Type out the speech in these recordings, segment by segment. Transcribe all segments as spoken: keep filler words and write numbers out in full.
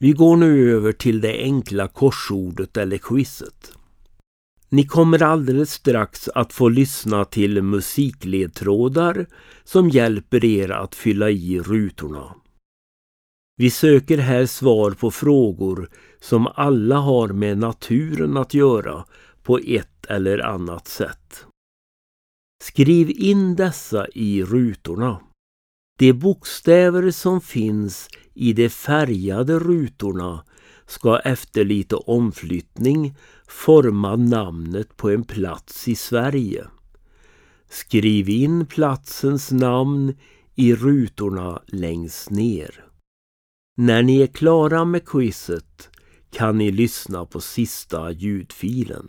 Vi går nu över till det enkla korsordet eller quizet. Ni kommer alldeles strax att få lyssna till musikledtrådar som hjälper er att fylla i rutorna. Vi söker här svar på frågor som alla har med naturen att göra på ett eller annat sätt. Skriv in dessa i rutorna. De bokstäver som finns i de färgade rutorna ska efter lite omflyttning forma namnet på en plats i Sverige. Skriv in platsens namn i rutorna längst ner. När ni är klara med quizet kan ni lyssna på sista ljudfilen.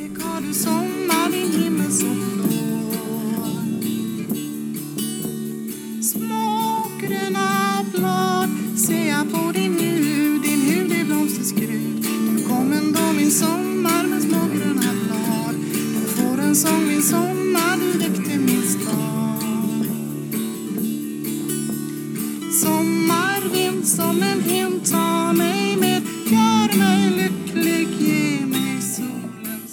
Smågröna blad ser jag på din hud, din hud är blomsterskrud. Nu kom en dag min sommar med smågröna blad. Du får en sång min sommar, du väckte min stad. Sommarvind som en vind, ta mig med, gör mig lycklig, ge mig solens.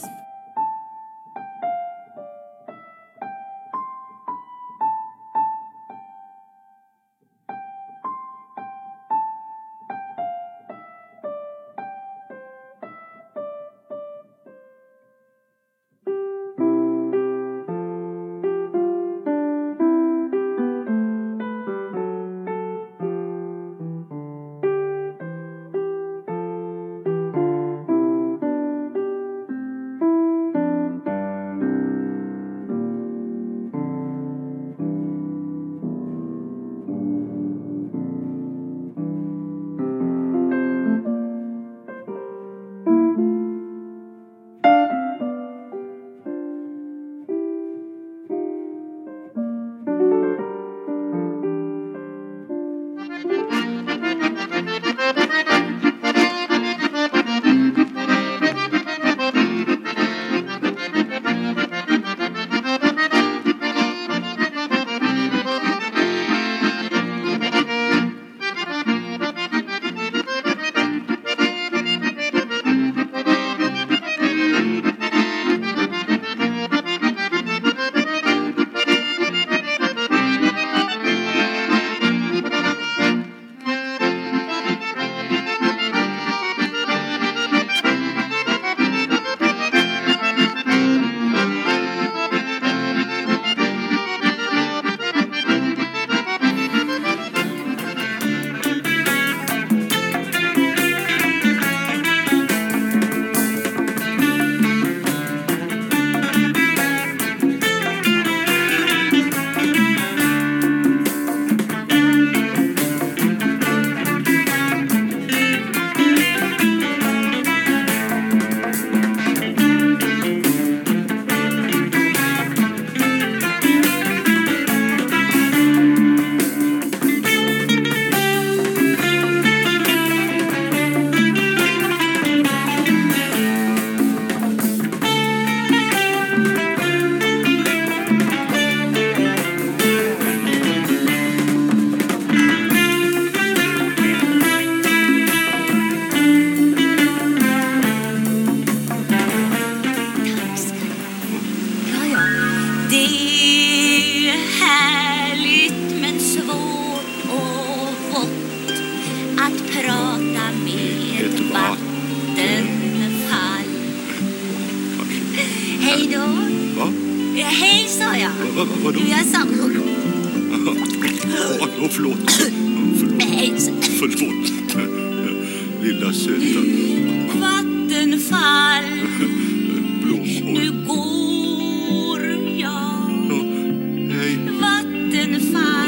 Hej då. Va? Ja, hej, sa jag. Va, va, vadå? Du, jag sa... Åh, oh, förlåt. Förlåt. Hej. Förlåt. Lilla söta. Vattenfall. Blommor. Nu går jag. Ja, hej. Vattenfall.